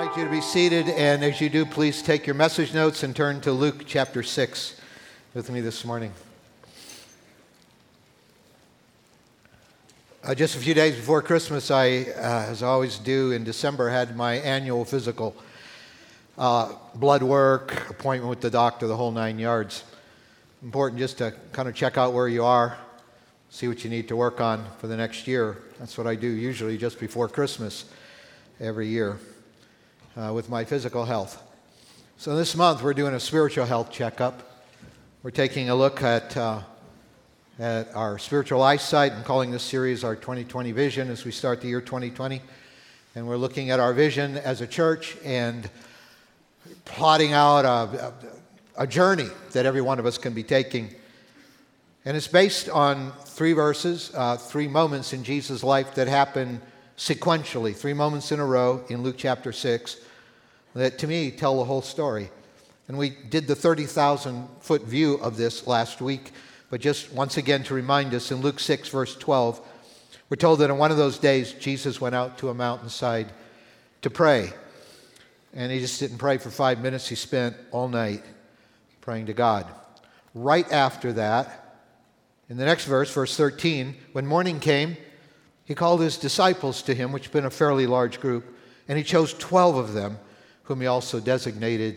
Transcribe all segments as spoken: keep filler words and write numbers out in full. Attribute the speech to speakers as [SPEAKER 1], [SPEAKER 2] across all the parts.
[SPEAKER 1] invite you to be seated, and as you do, please take your message notes and turn to Luke chapter six with me this morning. Uh, just a few days before Christmas, I, uh, as I always do in December, had my annual physical uh, blood work, appointment with the doctor, the whole nine yards. Important just to kind of check out where you are, see what you need to work on for the next year. That's what I do usually just before Christmas every year uh, with my physical health. So this month we're doing a spiritual health checkup. We're taking a look at uh, at our spiritual eyesight and calling this series our twenty twenty vision as we start the year twenty twenty. And we're looking at our vision as a church and plotting out a, a, a journey that every one of us can be taking. And it's based on three verses, uh, three moments in Jesus' life that happen sequentially, three moments in a row in Luke chapter six that to me tell the whole story. And we did the thirty thousand foot view of this last week, but just once again to remind us, in Luke six verse twelve, we're told that on one of those days Jesus went out to a mountainside to pray. And he just didn't pray for five minutes, he spent all night praying to God. Right after that, in the next verse, verse thirteen, when morning came, he called his disciples to him, which had been a fairly large group, and he chose twelve of them, whom he also designated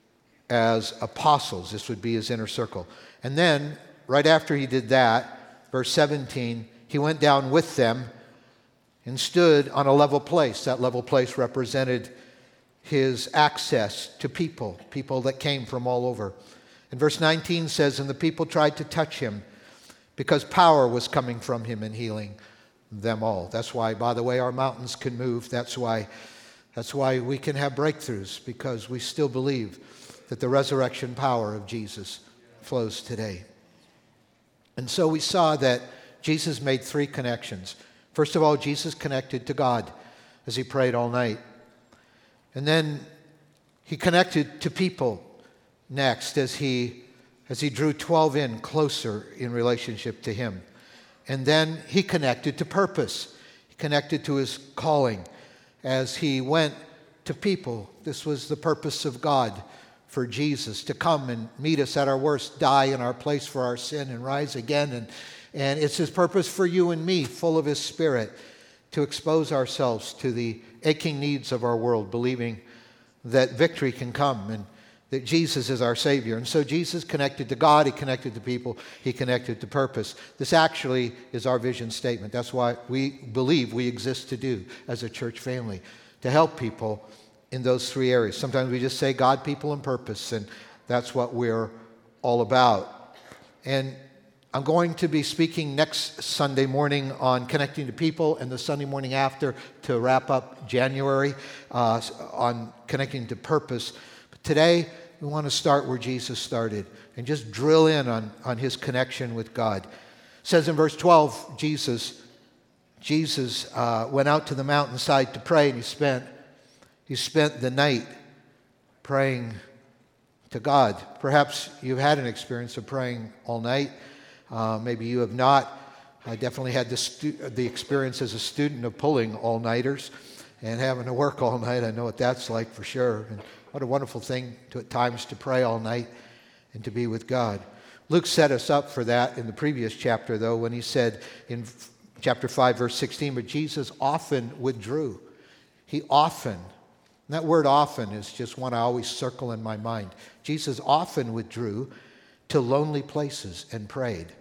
[SPEAKER 1] as apostles. This would be his inner circle. And then, right after he did that, verse seventeen, he went down with them and stood on a level place. That level place represented his access to people, people that came from all over. And verse nineteen says, and the people tried to touch him because power was coming from him and healing them all. That's why, by the way, our mountains can move. That's why, that's why we can have breakthroughs, because we still believe that the resurrection power of Jesus flows today. And so we saw that Jesus made three connections. First of all, Jesus connected to God as he prayed all night. And then he connected to people next as he, as he drew twelve in closer in relationship to him. And then he connected to purpose. He connected to his calling as he went to people. This was the purpose of God for Jesus, to come and meet us at our worst, die in our place for our sin, and rise again. And, and it's his purpose for you and me, full of his Spirit, to expose ourselves to the aching needs of our world, believing that victory can come and that Jesus is our Savior. And so Jesus connected to God, he connected to people, he connected to purpose. This actually is our vision statement. That's why we believe we exist to do as a church family, to help people in those three areas. Sometimes we just say God, people, and purpose, and that's what we're all about. And I'm going to be speaking next Sunday morning on connecting to people, and the Sunday morning after to wrap up January uh, on connecting to purpose. But today, we want to start where Jesus started and just drill in on, on his connection with God. It says in verse twelve, Jesus, Jesus uh, went out to the mountainside to pray, and he spent, he spent the night praying to God. Perhaps you've had an experience of praying all night. Uh, maybe you have not. I definitely had the, stu- the experience as a student of pulling all-nighters and having to work all night. I know what that's like for sure. And what a wonderful thing to, at times to pray all night and to be with God. Luke set us up for that in the previous chapter, though, when he said in chapter five, verse sixteen, but Jesus often withdrew. He often, and that word often is just one I always circle in my mind. Jesus often withdrew to lonely places and prayed.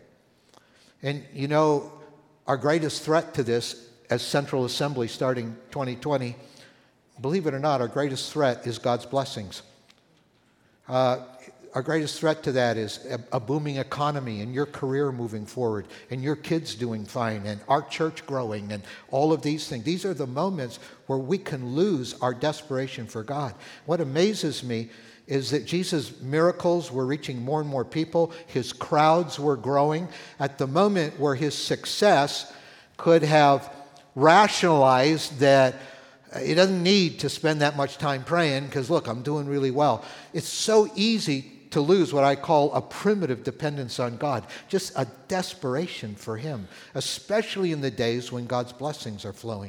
[SPEAKER 1] And you know, our greatest threat to this as Central Assembly starting twenty twenty, believe it or not, our greatest threat is God's blessings. Uh, our greatest threat to that is a, a booming economy and your career moving forward and your kids doing fine and our church growing and all of these things. These are the moments where we can lose our desperation for God. What amazes me is that Jesus' miracles were reaching more and more people. His crowds were growing. At the moment where his success could have rationalized that he doesn't need to spend that much time praying because, look, I'm doing really well. It's so easy to lose what I call a primitive dependence on God, just a desperation for him, especially in the days when God's blessings are flowing.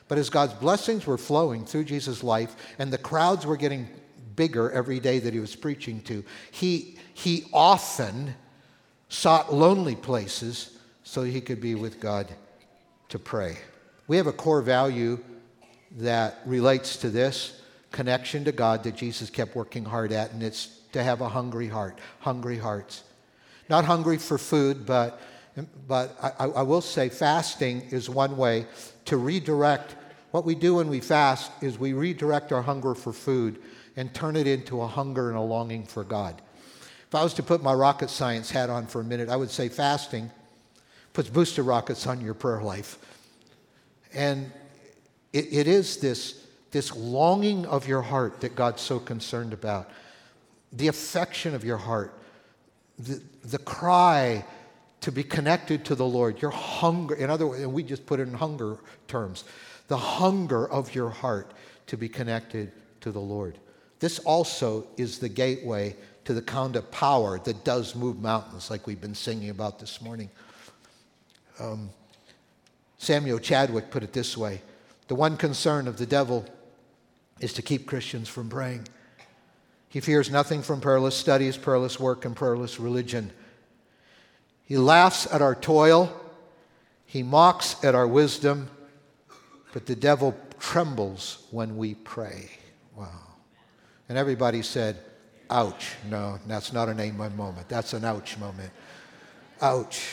[SPEAKER 1] But as God's blessings were flowing through Jesus' life and the crowds were getting bigger every day that he was preaching to, he, he often sought lonely places so he could be with God to pray. We have a core value that relates to this connection to God that Jesus kept working hard at, and it's to have a hungry heart, hungry hearts. Not hungry for food, but, but I, I will say fasting is one way to redirect. What we do when we fast is we redirect our hunger for food and turn it into a hunger and a longing for God. If I was to put my rocket science hat on for a minute, I would say fasting puts booster rockets on your prayer life. And it, it is this, this longing of your heart that God's so concerned about. The affection of your heart. The, the cry to be connected to the Lord. Your hunger, in other words, and we just put it in hunger terms. The hunger of your heart to be connected to the Lord. This also is the gateway to the kind of power that does move mountains, like we've been singing about this morning. Um, Samuel Chadwick put it this way: the one concern of the devil is to keep Christians from praying. He fears nothing from prayerless studies, prayerless work, and prayerless religion. He laughs at our toil. He mocks at our wisdom. But the devil trembles when we pray. Wow. And everybody said, ouch. No, that's not an amen moment. That's an ouch moment. Ouch.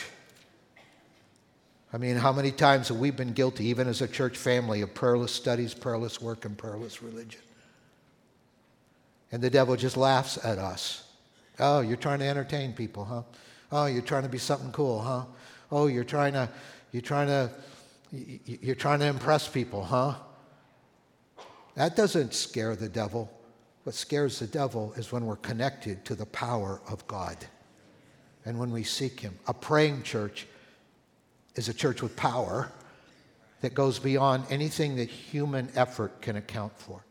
[SPEAKER 1] I mean, how many times have we been guilty, even as a church family, of prayerless studies, prayerless work, and prayerless religion? And the devil just laughs at us. Oh, you're trying to entertain people, huh? Oh, you're trying to be something cool, huh? Oh, you're trying to, you're trying to, you're trying to impress people, huh? That doesn't scare the devil. What scares the devil is when we're connected to the power of God and when we seek him. A praying church is a church with power that goes beyond anything that human effort can account for.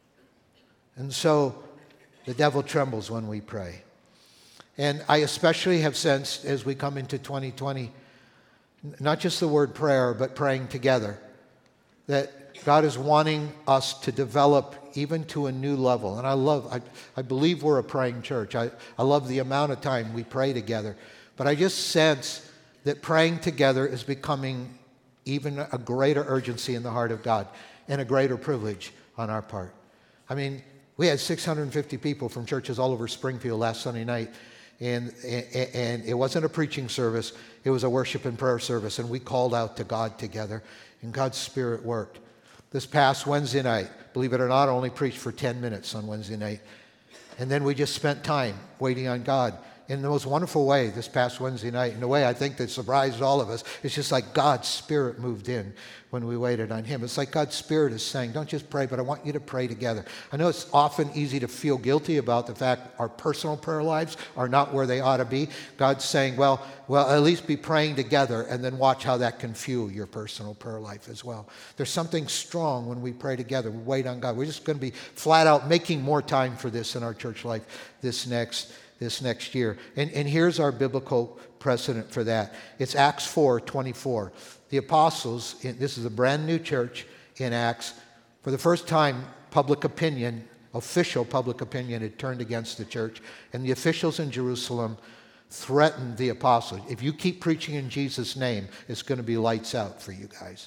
[SPEAKER 1] And so the devil trembles when we pray. And I especially have sensed as we come into twenty twenty, not just the word prayer, but praying together, that God is wanting us to develop even to a new level. And I love, I, I believe we're a praying church. I, I love the amount of time we pray together. But I just sense that praying together is becoming even a greater urgency in the heart of God and a greater privilege on our part. I mean, we had six hundred fifty people from churches all over Springfield last Sunday night. And, and it wasn't a preaching service. It was a worship and prayer service. And we called out to God together. And God's Spirit worked. This past Wednesday night, believe it or not, I only preached for ten minutes on Wednesday night. And then we just spent time waiting on God in the most wonderful way this past Wednesday night. In a way I think that surprised all of us. It's just like God's Spirit moved in when we waited on him. It's like God's Spirit is saying, don't just pray, but I want you to pray together. I know it's often easy to feel guilty about the fact our personal prayer lives are not where they ought to be. God's saying, well, well, at least be praying together and then watch how that can fuel your personal prayer life as well. There's something strong when we pray together. We wait on God. We're just going to be flat out making more time for this in our church life this next this next year. And, and here's our biblical precedent for that. It's Acts four twenty-four. The apostles, in, this is a brand new church in Acts, for the first time public opinion, official public opinion had turned against the church, and the officials in Jerusalem threatened the apostles. If you keep preaching in Jesus' name, it's going to be lights out for you guys.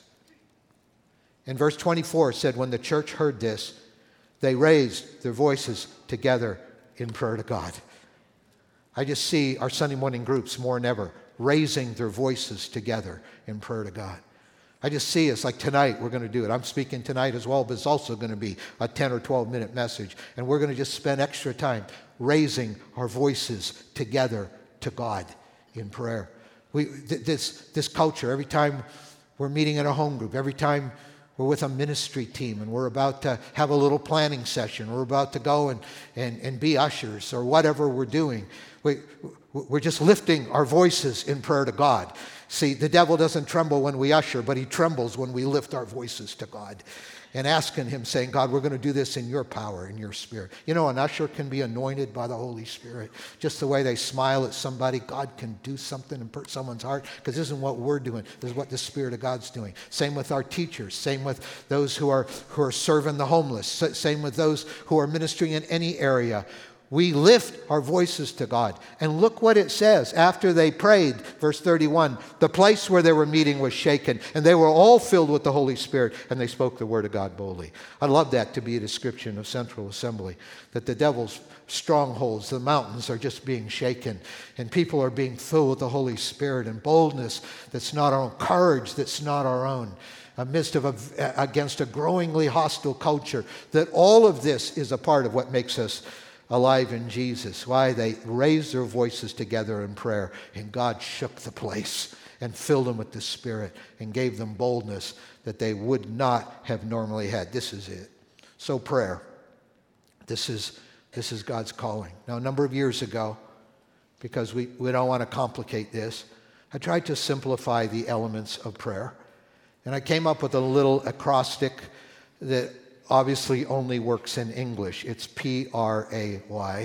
[SPEAKER 1] And verse twenty-four said, when the church heard this, they raised their voices together in prayer to God. I just see our Sunday morning groups more than ever raising their voices together in prayer to God. I just see us like tonight we're going to do it. I'm speaking tonight as well, but it's also going to be a ten or twelve minute message. And we're going to just spend extra time raising our voices together to God in prayer. We, th- this, this culture, every time we're meeting in a home group, every time we're with a ministry team and we're about to have a little planning session, we're about to go and, and, and be ushers or whatever we're doing, we, we're just lifting our voices in prayer to God. See, the devil doesn't tremble when we usher, but he trembles when we lift our voices to God. and asking him, saying, God, we're going to do this in your power, in your Spirit. You know, an usher can be anointed by the Holy Spirit. Just the way they smile at somebody, God can do something in someone's heart, because this isn't what we're doing. This is what the Spirit of God's doing. Same with our teachers. Same with those who are, who are serving the homeless. Same with those who are ministering in any area. We lift our voices to God. And look what it says. After they prayed, verse thirty-one, the place where they were meeting was shaken, and they were all filled with the Holy Spirit, and they spoke the word of God boldly. I love that to be a description of Central Assembly, that the devil's strongholds, the mountains are just being shaken, and people are being filled with the Holy Spirit, and boldness that's not our own, courage that's not our own, amidst of a, against a growingly hostile culture, that all of this is a part of what makes us alive in Jesus. Why? They raised their voices together in prayer, and God shook the place and filled them with the Spirit and gave them boldness that they would not have normally had. This is it. So prayer. This is, this is God's calling. Now, a number of years ago, because we, we don't want to complicate this, I tried to simplify the elements of prayer. And I came up with a little acrostic that obviously only works in English. It's P R A Y,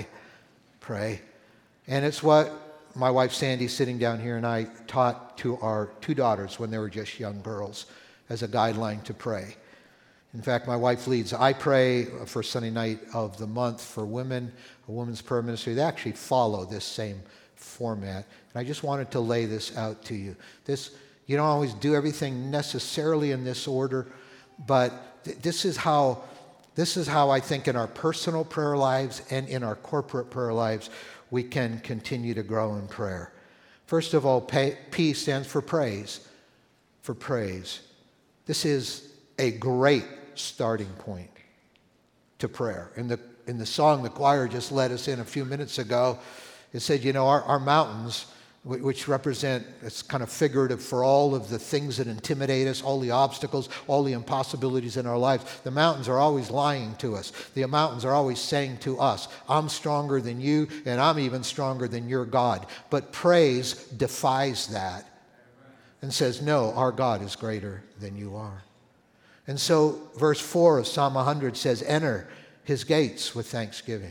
[SPEAKER 1] pray. And it's what my wife Sandy, sitting down here, and I taught to our two daughters when they were just young girls as a guideline to pray. In fact, my wife leads I Pray, first Sunday night of the month for women, a women's prayer ministry. They actually follow this same format. And I just wanted to lay this out to you. This, you don't always do everything necessarily in this order, but This is how this is how I think in our personal prayer lives and in our corporate prayer lives we can continue to grow in prayer. First of all, P stands for praise. For praise. This is a great starting point to prayer. In the in the song the choir just led us in a few minutes ago, it said, you know, our, our mountains, which represent, it's kind of figurative for all of the things that intimidate us, all the obstacles, all the impossibilities in our lives. The mountains are always lying to us. The mountains are always saying to us, I'm stronger than you, and I'm even stronger than your God. But praise defies that and says, no, our God is greater than you are. And so verse four of Psalm one hundred says, enter his gates with thanksgiving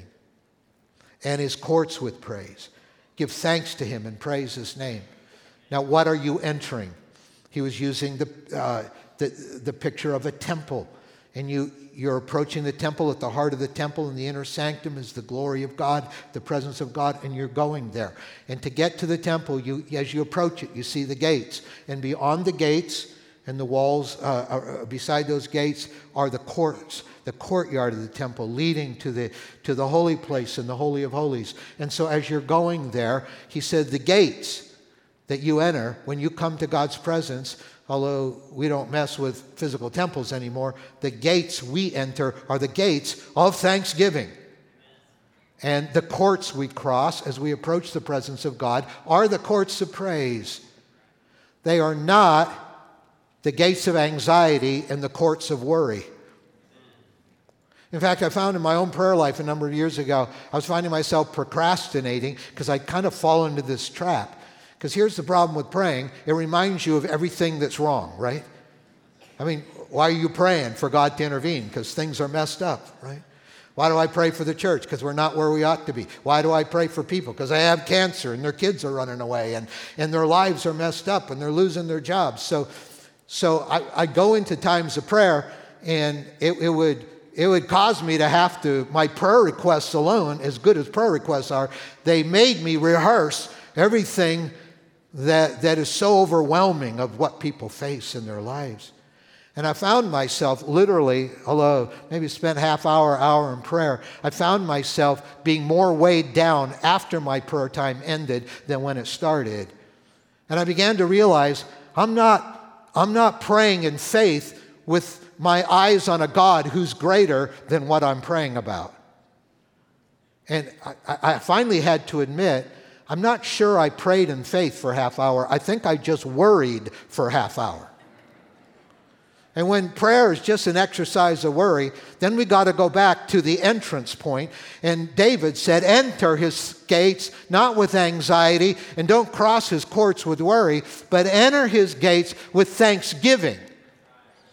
[SPEAKER 1] and his courts with praise. Give thanks to him and praise his name. Now, what are you entering? He was using the, uh, the, the picture of a temple. And you, you're approaching the temple. At the heart of the temple in the inner sanctum is the glory of God, the presence of God, and you're going there. And to get to the temple, you, as you approach it, you see the gates. And beyond the gates and the walls, uh, uh, beside those gates, are the courts, the courtyard of the temple leading to the to the holy place and the Holy of Holies. And so as you're going there, he said the gates that you enter when you come to God's presence, although we don't mess with physical temples anymore, the gates we enter are the gates of thanksgiving. And the courts we cross as we approach the presence of God are the courts of praise. They are not the gates of anxiety and the courts of worry. In fact, I found in my own prayer life a number of years ago, I was finding myself procrastinating because I'd kind of fallen into this trap. Because here's the problem with praying. It reminds you of everything that's wrong, right? I mean, why are you praying for God to intervene? Because things are messed up, right? Why do I pray for the church? Because we're not where we ought to be. Why do I pray for people? Because they have cancer and their kids are running away and, and their lives are messed up and they're losing their jobs. So, so I, I go into times of prayer and it, it would... It would cause me to have to, my prayer requests alone, as good as prayer requests are, they made me rehearse everything that, that is so overwhelming of what people face in their lives. And I found myself literally, although maybe spent half hour, hour in prayer, I found myself being more weighed down after my prayer time ended than when it started. And I began to realize I'm not, I'm not praying in faith with my eyes on a God who's greater than what I'm praying about. And I, I finally had to admit, I'm not sure I prayed in faith for a half hour. I think I just worried for a half hour. And when prayer is just an exercise of worry, then we got to go back to the entrance point. And David said, enter his gates, not with anxiety, and don't cross his courts with worry, but enter his gates with thanksgiving.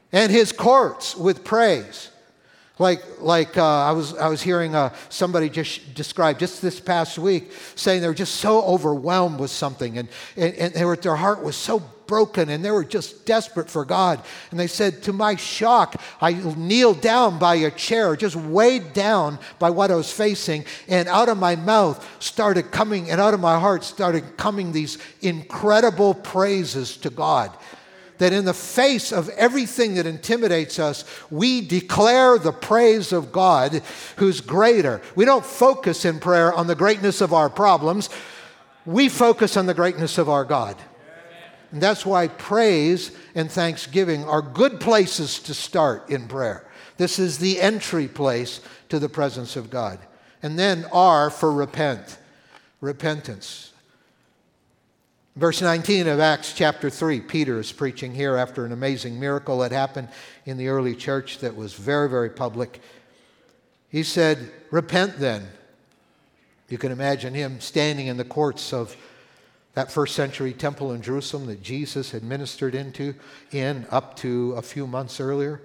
[SPEAKER 1] and his courts with praise. Like, like uh, I was, I was hearing uh, somebody just describe just this past week, saying they were just so overwhelmed with something, and, and, and they were, their heart was so broken, and they were just desperate for God. And they said, to my shock, I kneeled down by a chair, just weighed down by what I was facing, and out of my mouth started coming, and out of my heart started coming these incredible praises to God. That in the face of everything that intimidates us, we declare the praise of God who's greater. We don't focus in prayer on the greatness of our problems. We focus on the greatness of our God. And that's why praise and thanksgiving are good places to start in prayer. This is the entry place to the presence of God. And then R for repent, repentance. Verse nineteen of Acts chapter three, Peter is preaching here after an amazing miracle that happened in the early church that was very, very public. He said, repent then. You can imagine him standing in the courts of that first century temple in Jerusalem that Jesus had ministered into in up to a few months earlier.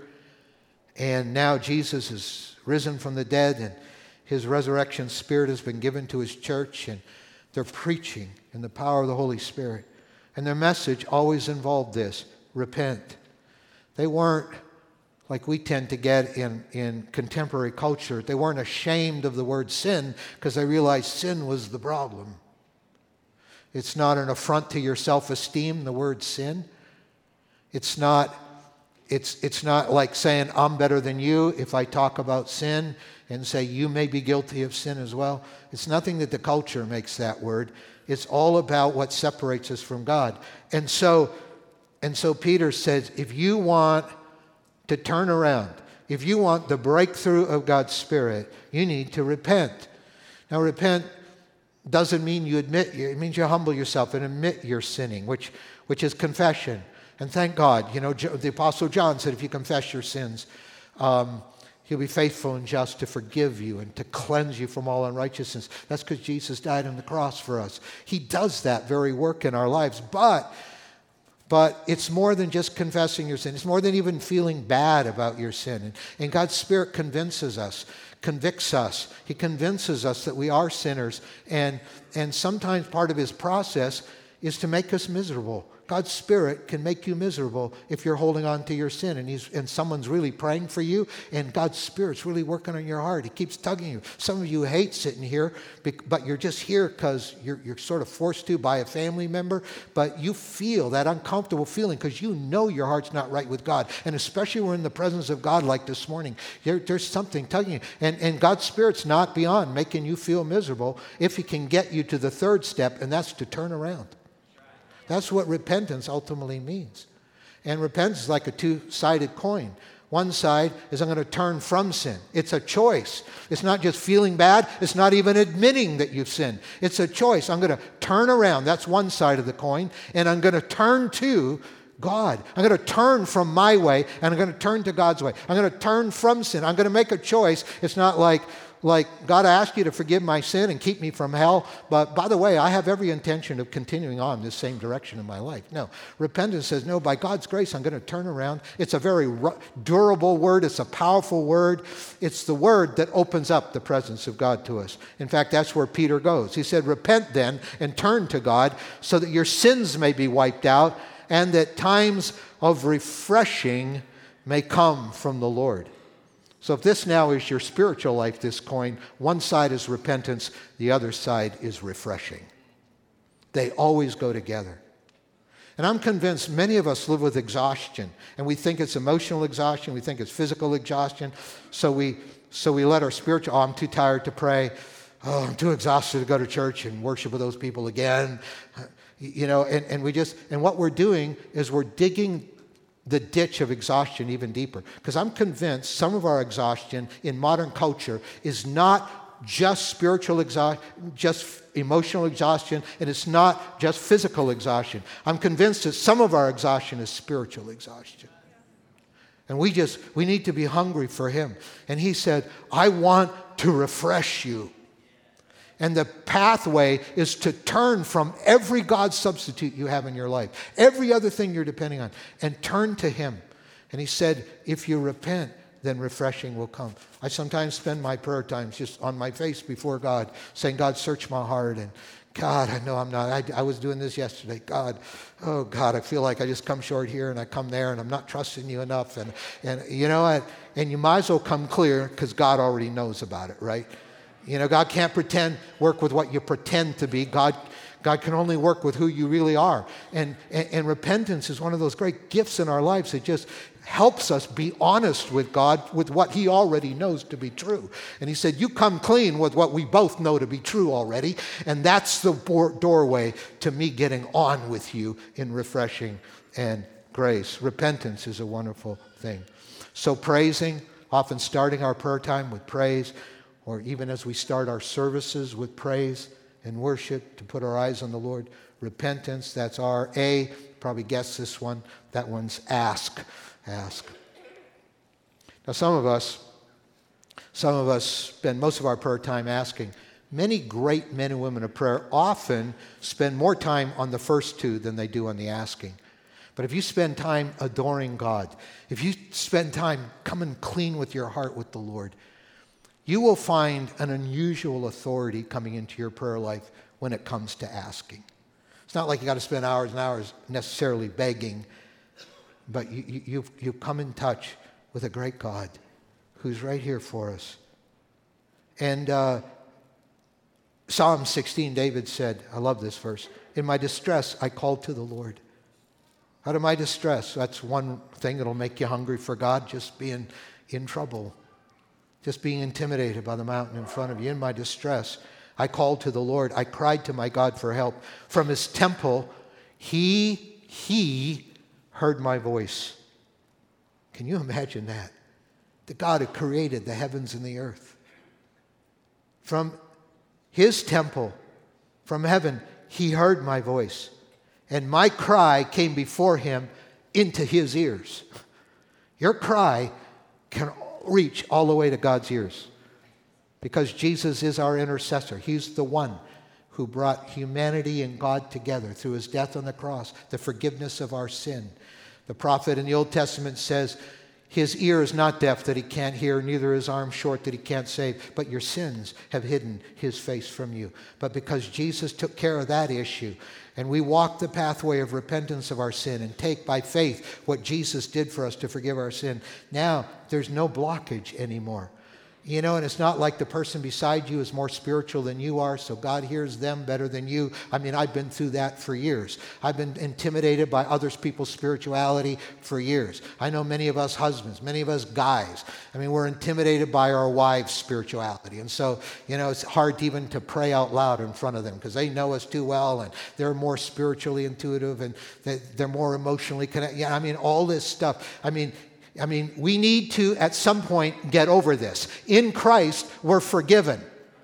[SPEAKER 1] And now Jesus is risen from the dead, and his resurrection spirit has been given to his church, and they're preaching in the power of the Holy Spirit. And their message always involved this: repent. They weren't like we tend to get in, in contemporary culture. They weren't ashamed of the word sin because they realized sin was the problem. It's not an affront to your self-esteem, the word sin. It's not, it's, it's not like saying I'm better than you if I talk about sin and say you may be guilty of sin as well. It's nothing that the culture makes that word. It's all about what separates us from God. And so, and so Peter says, if you want to turn around, if you want the breakthrough of God's Spirit, you need to repent. Now, repent doesn't mean you admit, it means you humble yourself and admit you're sinning, which, which is confession. And thank God, you know, the Apostle John said if you confess your sins, um, He'll be faithful and just to forgive you and to cleanse you from all unrighteousness. That's because Jesus died on the cross for us. He does that very work in our lives. But, but it's more than just confessing your sin. It's more than even feeling bad about your sin. And, and God's Spirit convinces us, convicts us. He convinces us that we are sinners. And, and sometimes part of His process is to make us miserable. God's Spirit can make you miserable if you're holding on to your sin, and he's and someone's really praying for you, and God's Spirit's really working on your heart. He keeps tugging you. Some of you hate sitting here, but you're just here because you're, you're sort of forced to by a family member, but you feel that uncomfortable feeling because you know your heart's not right with God, and especially when we're in the presence of God like this morning, there, there's something tugging you, and, and God's Spirit's not beyond making you feel miserable if He can get you to the third step, and that's to turn around. That's what repentance ultimately means. And repentance is like a two-sided coin. One side is I'm going to turn from sin. It's a choice. It's not just feeling bad. It's not even admitting that you've sinned. It's a choice. I'm going to turn around. That's one side of the coin. And I'm going to turn to God. I'm going to turn from my way, and I'm going to turn to God's way. I'm going to turn from sin. I'm going to make a choice. It's not like, like, God, I ask you to forgive my sin and keep me from hell, but by the way, I have every intention of continuing on this same direction in my life. No. Repentance says, no, by God's grace, I'm going to turn around. It's a very durable word. It's a powerful word. It's the word that opens up the presence of God to us. In fact, that's where Peter goes. He said, repent then and turn to God so that your sins may be wiped out and that times of refreshing may come from the Lord. So if this now is your spiritual life, this coin, one side is repentance, the other side is refreshing. They always go together. And I'm convinced many of us live with exhaustion, and we think it's emotional exhaustion, we think it's physical exhaustion, so we so we let our spiritual, oh, I'm too tired to pray, oh, I'm too exhausted to go to church and worship with those people again. You know, and, and we just, and what we're doing is we're digging the ditch of exhaustion even deeper. Because I'm convinced some of our exhaustion in modern culture is not just spiritual exhaustion, just emotional exhaustion, and it's not just physical exhaustion. I'm convinced that some of our exhaustion is spiritual exhaustion. And we just, we need to be hungry for Him. And He said, I want to refresh you. And the pathway is to turn from every God substitute you have in your life, every other thing you're depending on, and turn to Him. And he said, if you repent, then refreshing will come. I sometimes spend my prayer times just on my face before God, saying, God, search my heart. And God, I know I'm not. I, I was doing this yesterday. God, oh God, I feel like I just come short here and I come there and I'm not trusting you enough. And, and you know, I, and you might as well come clear because God already knows about it, right? You know, God can't pretend, work with what you pretend to be. God God can only work with who you really are. And, and, and repentance is one of those great gifts in our lives. It just helps us be honest with God with what he already knows to be true. And he said, you come clean with what we both know to be true already. And that's the doorway to me getting on with you in refreshing and grace. Repentance is a wonderful thing. So praising, often starting our prayer time with praise, or even as we start our services with praise and worship, to put our eyes on the Lord. Repentance, that's our A. Probably guess this one. That one's ask. Ask. Now some of us, some of us spend most of our prayer time asking. Many great men and women of prayer often spend more time on the first two than they do on the asking. But if you spend time adoring God, if you spend time coming clean with your heart with the Lord, you will find an unusual authority coming into your prayer life when it comes to asking. It's not like you got to spend hours and hours necessarily begging, but you, you, you, you come in touch with a great God who's right here for us. And uh, Psalm sixteen, David said, I love this verse, in my distress I called to the Lord. Out of my distress, that's one thing that'll make you hungry for God, just being in trouble. Just being intimidated by the mountain in front of you. In my distress, I called to the Lord. I cried to my God for help. From his temple, he, he heard my voice. Can you imagine that? The God who created the heavens and the earth. From his temple, from heaven, he heard my voice. And my cry came before him into his ears. Your cry can reach all the way to God's ears because Jesus is our intercessor. He's the one who brought humanity and God together through his death on the cross, the forgiveness of our sin. The prophet in the Old Testament says, his ear is not deaf that he can't hear, neither his arm short that he can't save, but your sins have hidden his face from you. But because Jesus took care of that issue, and we walk the pathway of repentance of our sin and take by faith what Jesus did for us to forgive our sin, now there's no blockage anymore. You know, and it's not like the person beside you is more spiritual than you are, so God hears them better than you. I mean, I've been through that for years. I've been intimidated by other people's spirituality for years. I know many of us husbands, many of us guys, I mean, we're intimidated by our wives' spirituality. And so, you know, it's hard even to pray out loud in front of them because they know us too well and they're more spiritually intuitive and they're more emotionally connected. Yeah, I mean, all this stuff. I mean, I mean, we need to, at some point, get over this. In Christ, we're forgiven.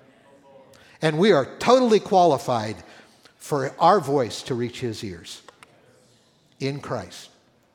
[SPEAKER 1] And we are totally qualified for our voice to reach his ears. In Christ.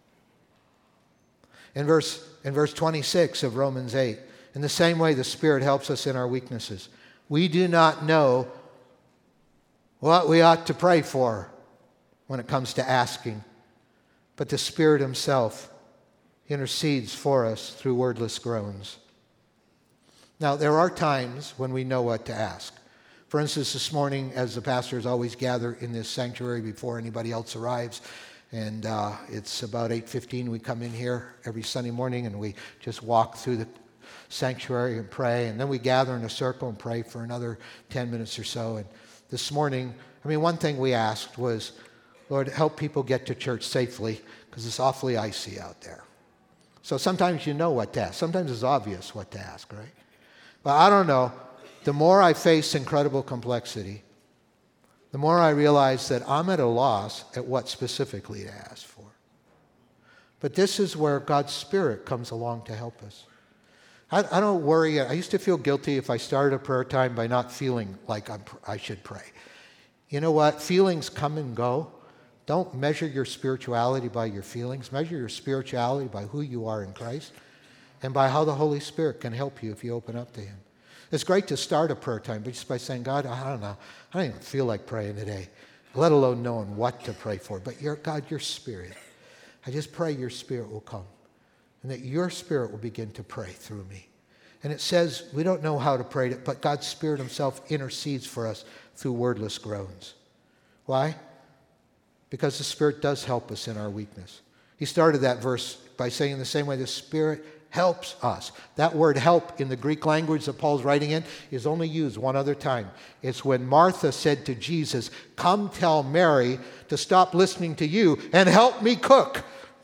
[SPEAKER 1] In verse, in verse twenty-six of Romans eight, in the same way the Spirit helps us in our weaknesses. We do not know what we ought to pray for when it comes to asking, but the Spirit himself intercedes for us through wordless groans. Now, there are times when we know what to ask. For instance, this morning, as the pastors always gather in this sanctuary before anybody else arrives, and uh, it's about eight fifteen, we come in here every Sunday morning and we just walk through the sanctuary and pray, and then we gather in a circle and pray for another ten minutes or so. And this morning, I mean, one thing we asked was, Lord, help people get to church safely because it's awfully icy out there. So sometimes you know what to ask. Sometimes it's obvious what to ask, right? But I don't know. The more I face incredible complexity, the more I realize that I'm at a loss at what specifically to ask for. But this is where God's Spirit comes along to help us. I, I don't worry. I used to feel guilty if I started a prayer time by not feeling like I'm, I should pray. You know what? Feelings come and go. Don't measure your spirituality by your feelings. Measure your spirituality by who you are in Christ and by how the Holy Spirit can help you if you open up to him. It's great to start a prayer time, but just by saying, God, I don't know. I don't even feel like praying today, let alone knowing what to pray for. But your God, your Spirit. I just pray your Spirit will come and that your Spirit will begin to pray through me. And it says we don't know how to pray, but God's Spirit himself intercedes for us through wordless groans. Why? Because the Spirit does help us in our weakness. He started that verse by saying in the same way the Spirit helps us. That word help in the Greek language that Paul's writing in is only used one other time. It's when Martha said to Jesus, come tell Mary to stop listening to you and help me cook.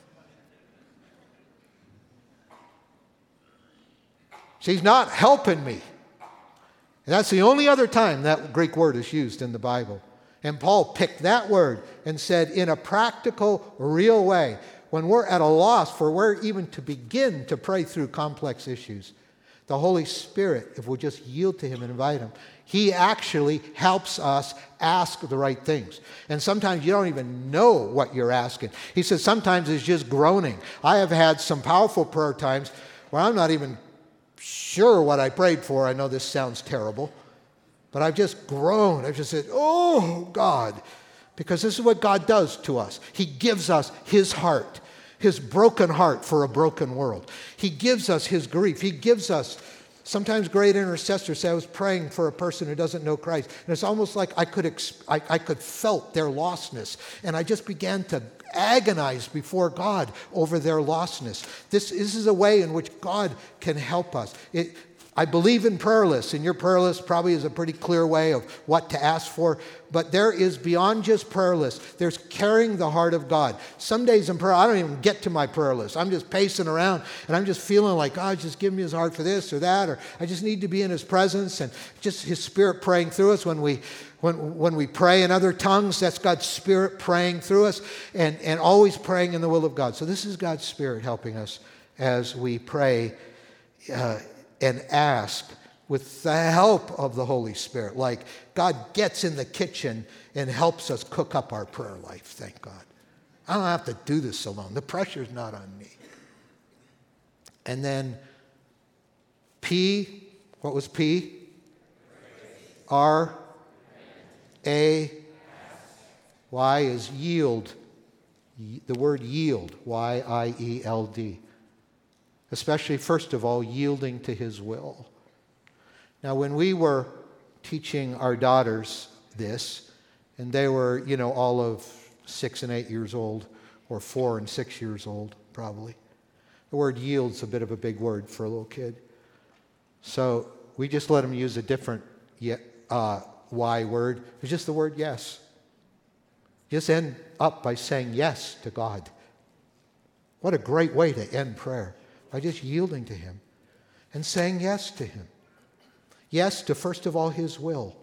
[SPEAKER 1] She's not helping me. And that's the only other time that Greek word is used in the Bible. And Paul picked that word and said, in a practical, real way, when we're at a loss for where even to begin to pray through complex issues, the Holy Spirit, if we'll just yield to him and invite him, he actually helps us ask the right things. And sometimes you don't even know what you're asking. He says sometimes it's just groaning. I have had some powerful prayer times where I'm not even sure what I prayed for. I know this sounds terrible, but I've just groaned. I've just said, oh, God, because this is what God does to us. He gives us his heart, his broken heart for a broken world. He gives us his grief. He gives us, sometimes great intercessors say, I was praying for a person who doesn't know Christ. And it's almost like I could, exp- I, I could felt their lostness. And I just began to agonize before God over their lostness. This, this is a way in which God can help us. It, I believe in prayer lists, and your prayer list probably is a pretty clear way of what to ask for. But there is beyond just prayer lists. There's carrying the heart of God. Some days in prayer, I don't even get to my prayer list. I'm just pacing around, and I'm just feeling like, God, just give me his heart for this or that, or I just need to be in his presence, and just his Spirit praying through us when we when when we pray in other tongues. That's God's Spirit praying through us, and, and always praying in the will of God. So this is God's Spirit helping us as we pray uh, and ask with the help of the Holy Spirit. Like God gets in the kitchen and helps us cook up our prayer life, thank God. I don't have to do this alone. The pressure's not on me. And then P, what was P? R, A, Y is yield. The word yield, Y I E L D. Especially, first of all, yielding to his will. Now, when we were teaching our daughters this, and they were, you know, all of six and eight years old, or four and six years old, probably. The word yield's a bit of a big word for a little kid. So we just let them use a different uh, Y word. It's just the word yes. Just end up by saying yes to God. What a great way to end prayer. By just yielding to him and saying yes to him. Yes to, first of all, his will.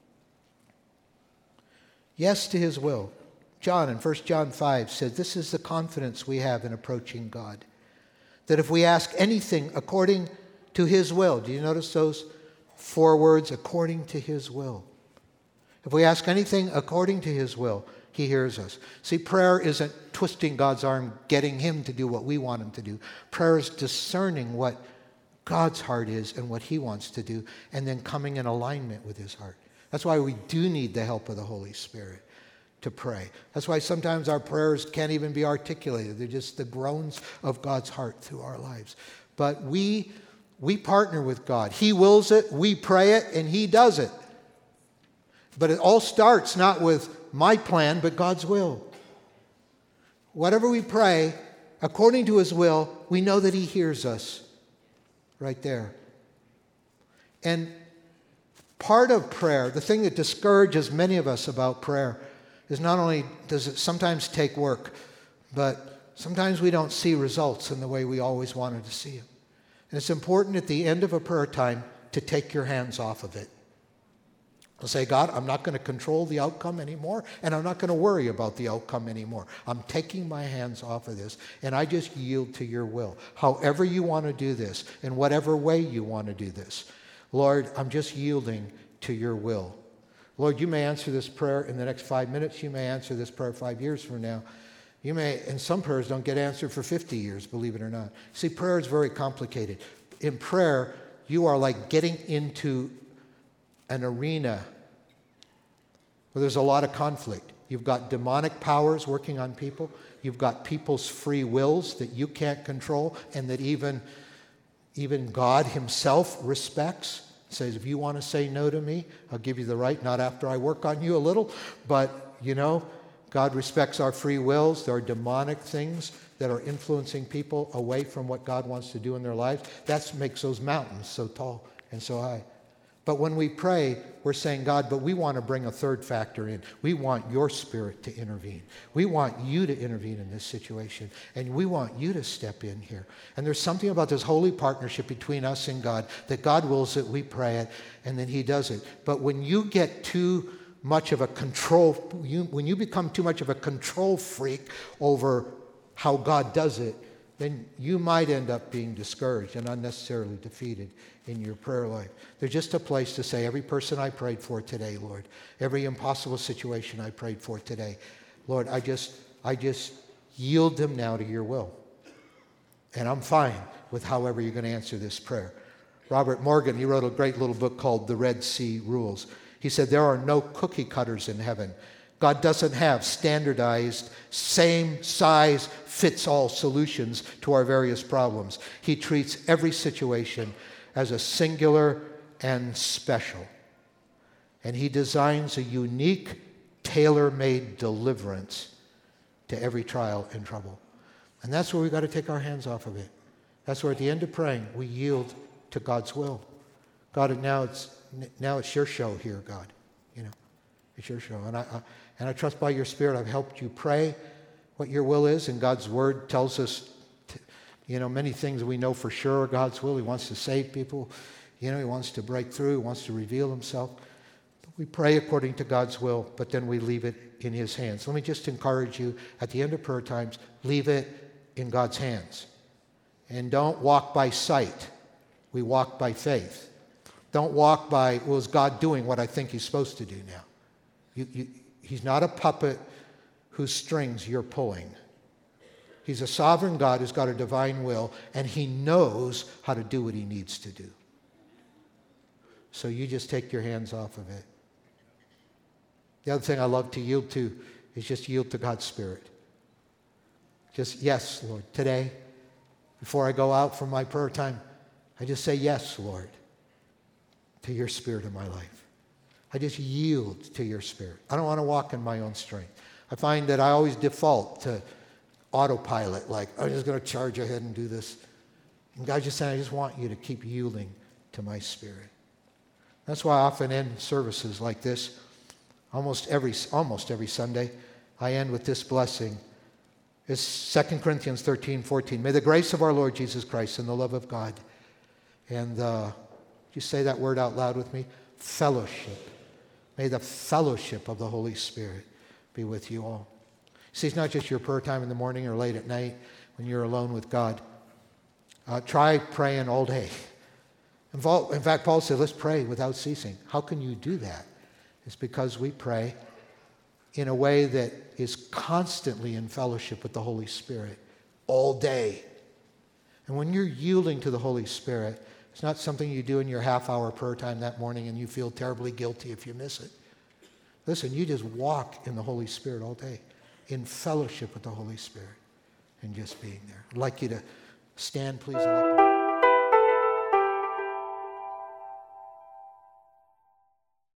[SPEAKER 1] Yes to his will. John in First John five says, this is the confidence we have in approaching God. That if we ask anything according to his will, do you notice those four words? According to his will. If we ask anything according to his will, he hears us. See, prayer isn't twisting God's arm, getting him to do what we want him to do. Prayer is discerning what God's heart is and what he wants to do, and then coming in alignment with his heart. That's why we do need the help of the Holy Spirit to pray. That's why sometimes our prayers can't even be articulated. They're just the groans of God's heart through our lives. But we, we partner with God. He wills it, we pray it, and he does it. But it all starts not with my plan, but God's will. Whatever we pray, according to his will, we know that he hears us right there. And part of prayer, the thing that discourages many of us about prayer, is not only does it sometimes take work, but sometimes we don't see results in the way we always wanted to see them. And it's important at the end of a prayer time to take your hands off of it. I'll say, God, I'm not going to control the outcome anymore, and I'm not going to worry about the outcome anymore. I'm taking my hands off of this, and I just yield to your will. However you want to do this, in whatever way you want to do this. Lord, I'm just yielding to your will. Lord, you may answer this prayer in the next five minutes. You may answer this prayer five years from now. You may, and some prayers don't get answered for fifty years, believe it or not. See, prayer is very complicated. In prayer, you are like getting into an arena where there's a lot of conflict. You've got demonic powers working on people. You've got people's free wills that you can't control and that even, even God himself respects. Says, if you want to say no to me, I'll give you the right, not after I work on you a little. But, you know, God respects our free wills. There are demonic things that are influencing people away from what God wants to do in their lives. That makes those mountains so tall and so high. But when we pray, we're saying, God, but we want to bring a third factor in. We want your Spirit to intervene. We want you to intervene in this situation. And we want you to step in here. And there's something about this holy partnership between us and God, that God wills it, we pray it, and then he does it. But when you get too much of a control, you, when you become too much of a control freak over how God does it, then you might end up being discouraged and unnecessarily defeated in your prayer life. There's just a place to say, every person I prayed for today, Lord, every impossible situation I prayed for today, Lord, I just, I just yield them now to your will. And I'm fine with however you're going to answer this prayer. Robert Morgan, he wrote a great little book called The Red Sea Rules. He said, there are no cookie cutters in heaven. God doesn't have standardized, same size, fits all solutions to our various problems. He treats every situation as a singular and special. And he designs a unique, tailor-made deliverance to every trial and trouble. And that's where we've got to take our hands off of it. That's where at the end of praying, we yield to God's will. God, now it's, now it's your show here, God. You know, it's your show. And I, I, and I trust by your Spirit I've helped you pray what your will is. And God's Word tells us, to, you know, many things we know for sure are God's will. He wants to save people. You know, he wants to break through. He wants to reveal himself. But we pray according to God's will, but then we leave it in his hands. Let me just encourage you, at the end of prayer times, leave it in God's hands. And don't walk by sight. We walk by faith. Don't walk by, well, is God doing what I think he's supposed to do now? You, you, he's not a puppet whose strings you're pulling. He's a sovereign God who's got a divine will, and he knows how to do what he needs to do. So you just take your hands off of it. The other thing I love to yield to is just yield to God's Spirit. Just, yes, Lord, today, before I go out for my prayer time, I just say, yes, Lord, to your Spirit in my life. I just yield to your Spirit. I don't want to walk in my own strength. I find that I always default to autopilot, like, I'm just going to charge ahead and do this. And God's just saying, I just want you to keep yielding to my Spirit. That's why I often end services like this. Almost every, almost every Sunday, I end with this blessing. It's Second Corinthians thirteen, fourteen. May the grace of our Lord Jesus Christ and the love of God, and uh, you say that word out loud with me? Fellowship. May the fellowship of the Holy Spirit be with you all. See, it's not just your prayer time in the morning or late at night when you're alone with God. Uh, try praying all day. In fact, Paul said, let's pray without ceasing. How can you do that? It's because we pray in a way that is constantly in fellowship with the Holy Spirit all day. And when you're yielding to the Holy Spirit, it's not something you do in your half-hour prayer time that morning and you feel terribly guilty if you miss it. Listen, you just walk in the Holy Spirit all day, in fellowship with the Holy Spirit, and just being there. I'd like you to stand, please.